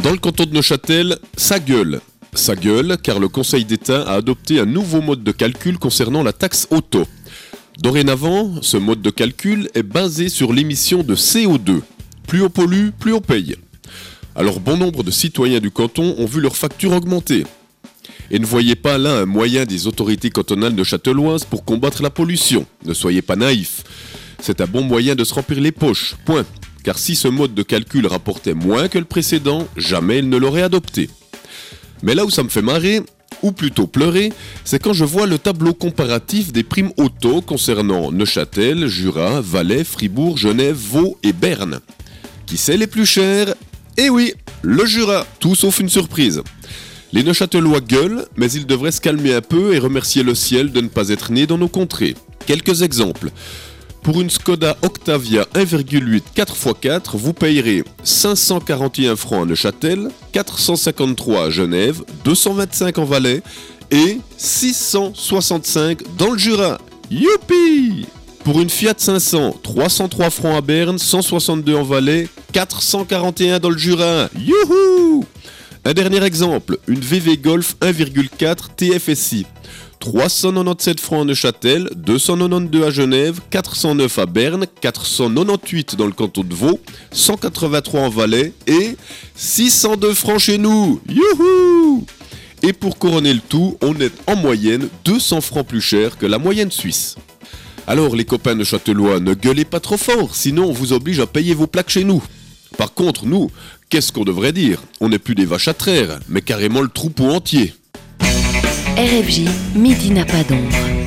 Dans le canton de Neuchâtel, ça gueule. Ça gueule car le Conseil d'État a adopté un nouveau mode de calcul concernant la taxe auto. Dorénavant, ce mode de calcul est basé sur l'émission de CO2. Plus on pollue, plus on paye. Alors bon nombre de citoyens du canton ont vu leur facture augmenter. Et ne voyez pas là un moyen des autorités cantonales neuchâteloises pour combattre la pollution. Ne soyez pas naïfs. C'est un bon moyen de se remplir les poches, point. Car si ce mode de calcul rapportait moins que le précédent, jamais il ne l'aurait adopté. Mais là où ça me fait marrer, ou plutôt pleurer, c'est quand je vois le tableau comparatif des primes auto concernant Neuchâtel, Jura, Valais, Fribourg, Genève, Vaud et Berne. Qui c'est les plus chers ? Eh oui, le Jura, tout sauf une surprise. Les Neuchâtelois gueulent, mais ils devraient se calmer un peu et remercier le ciel de ne pas être nés dans nos contrées. Quelques exemples. Pour une Skoda Octavia 1,8 4x4, vous payerez 541 francs à Neuchâtel, 453 à Genève, 225 en Valais et 665 dans le Jura. Youpi! Pour une Fiat 500, 303 francs à Berne, 162 en Valais, 441 dans le Jura. Youhou! Un dernier exemple, une VW Golf 1,4 TFSI. 397 francs à Neuchâtel, 292 à Genève, 409 à Berne, 498 dans le canton de Vaud, 183 en Valais et 602 francs chez nous. Youhou! Et pour couronner le tout, on est en moyenne 200 francs plus cher que la moyenne suisse. Alors les copains neuchâtelois, ne gueulez pas trop fort, sinon on vous oblige à payer vos plaques chez nous. Par contre, nous, qu'est-ce qu'on devrait dire ? On n'est plus des vaches à traire, mais carrément le troupeau entier. RFJ, midi n'a pas d'ombre.